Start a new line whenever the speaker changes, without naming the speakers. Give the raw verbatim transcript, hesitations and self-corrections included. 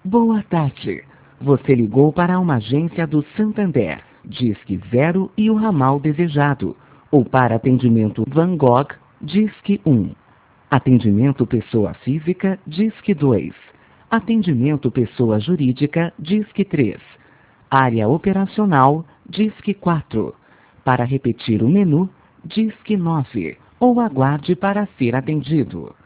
Boa tarde. Você ligou para uma agência do Santander, Disque Zero e o ramal desejado. Ou para atendimento Van Gogh, Disque um. Atendimento pessoa física, Disque dois. Atendimento pessoa jurídica, Disque três. Área operacional, Disque quatro. Para repetir o menu, Disque nove. Ou aguarde para ser atendido.